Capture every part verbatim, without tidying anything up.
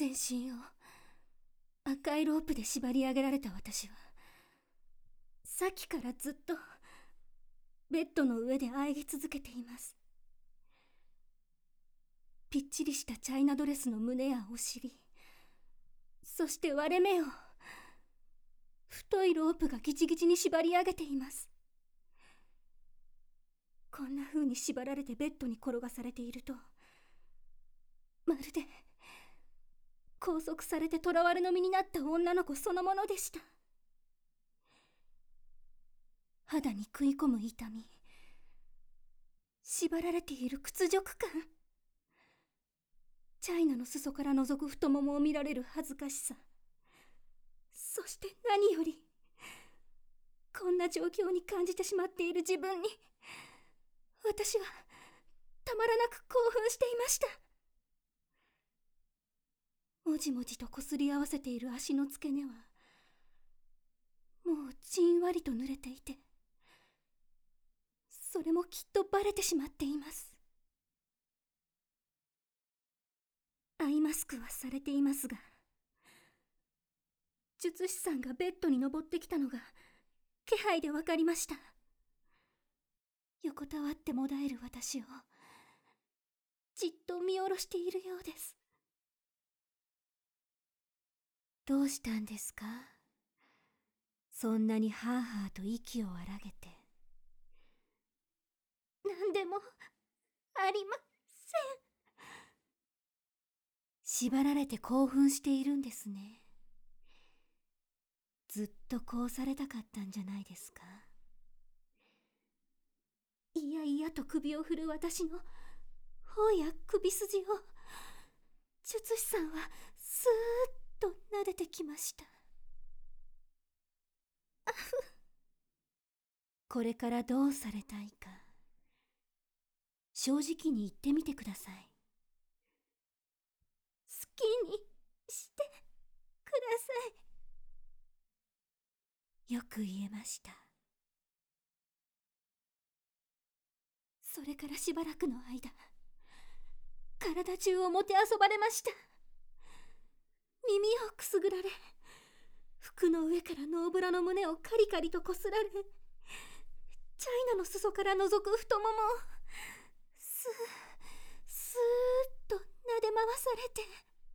全身を赤いロープで縛り上げられた私は、さっきからずっとベッドの上で喘ぎ続けています。ぴっちりしたチャイナドレスの胸やお尻、そして割れ目を太いロープがギチギチに縛り上げています。こんな風に縛られてベッドに転がされていると、まるで拘束されて囚われの身になった女の子そのものでした。肌に食い込む痛み、縛られている屈辱感、チャイナの裾から覗く太ももを見られる恥ずかしさ、そして何よりこんな状況に感じてしまっている自分に、私はたまらなく興奮していました。もじもじとこすり合わせている足の付け根はもうじんわりと濡れていて、それもきっとバレてしまっています。アイマスクはされていますが、術師さんがベッドに登ってきたのが気配でわかりました。横たわってもだえる私をじっと見下ろしているようです。どうしたんですか？そんなにハーハーと息を荒げて。何でもありません。縛られて興奮しているんですね。ずっとこうされたかったんじゃないですか？いやいやと首を振る私の頬や首筋を術師さんはスーッと撫でてきました。あふ。これからどうされたいか、正直に言ってみてください。好きにしてください。よく言えました。それからしばらくの間、体中をもてあそばれました。耳をくすぐられ、服の上からノーブラの胸をカリカリとこすられ、チャイナの裾から覗く太ももをスースーッと撫で回されて。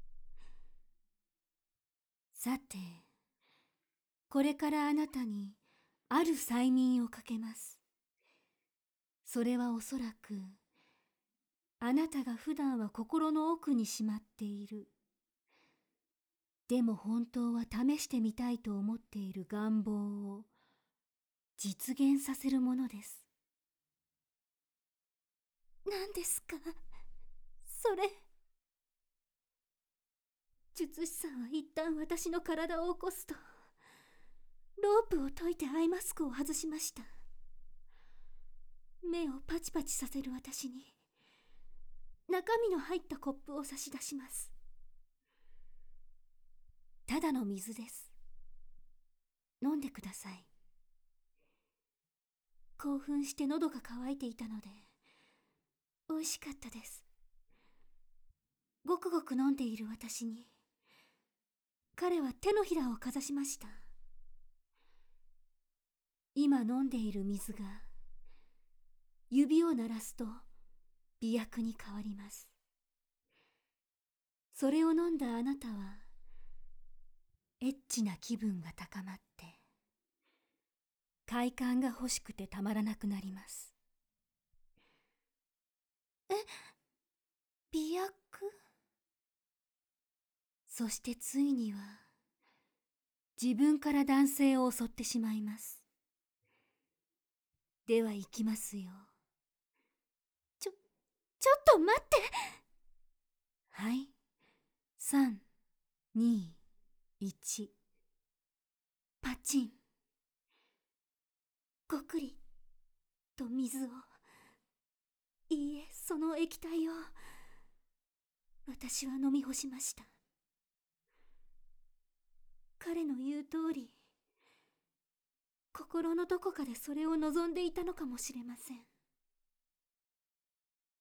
さて、これからあなたにある催眠をかけます。それはおそらくあなたが普段は心の奥にしまっている、でも本当は試してみたいと思っている願望を実現させるものです。何ですかそれ？術師さんは一旦私の体を起こすと、ロープを解いてアイマスクを外しました。目をパチパチさせる私に中身の入ったコップを差し出します。ただの水です。飲んでください。興奮して喉が渇いていたので美味しかったです。ごくごく飲んでいる私に彼は手のひらをかざしました。今飲んでいる水が指を鳴らすと美薬に変わります。それを飲んだあなたはエッチな気分が高まって快感が欲しくてたまらなくなります。え、美薬？そしてついには自分から男性を襲ってしまいます。では行きますよ。ちょ、ちょっと待って。はい。さん、に、いち。パチン。ごくりと水を、いいえ、その液体を私は飲み干しました。彼の言う通り、心のどこかでそれを望んでいたのかもしれません。